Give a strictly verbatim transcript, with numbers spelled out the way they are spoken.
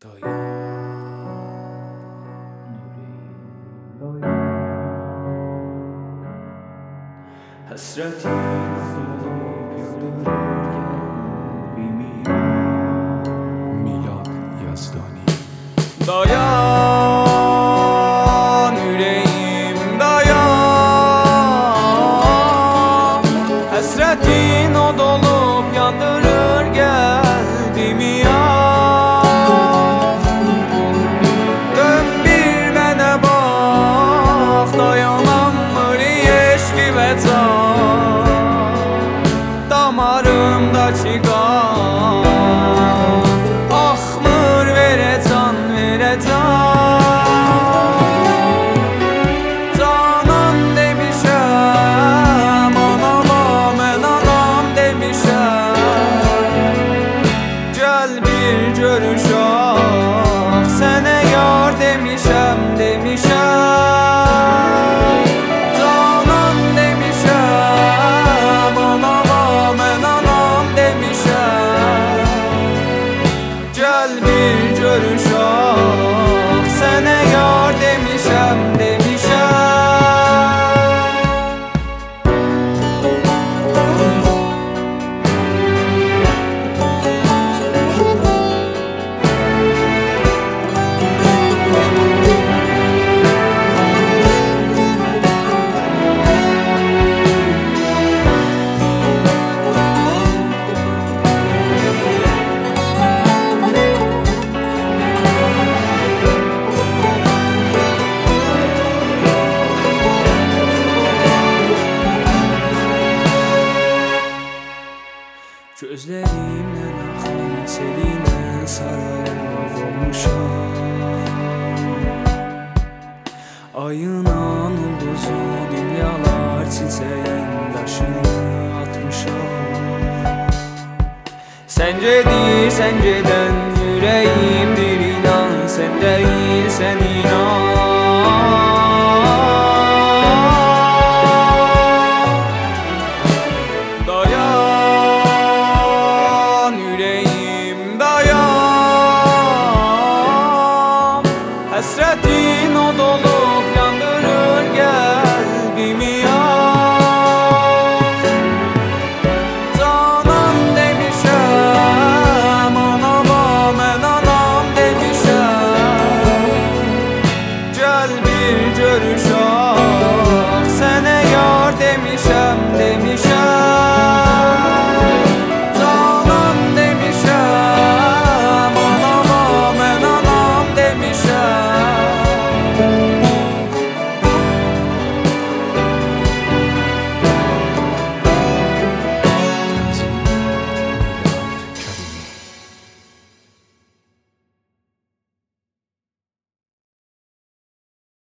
Dayan yüreğim, dayan. Hasretin dolup yıldırır kalbimi. Milad Yazdani. Dayan yüreğim, dayan. Hasretin o dolup yandırır kalbimi ya. Dön bir mənə bax, dayanamır eşqi və can. Damarımdakı qan axmır, verə can, verə can. Canan demişəm, anama mən anam demişəm. Gəl bir görüşək, sənə yar demişəm, demişəm. Canan demişəm, anama mən anam demişəm. Gəl bir görüşək, sənə yar demişəm, demişəm. Gözlerimden axan selinə sarayıb olmuşam. Ayınan ulduzu dünyalar çiçeğin daşını atmışam. Sen gedir, sen geden yüreğimdir.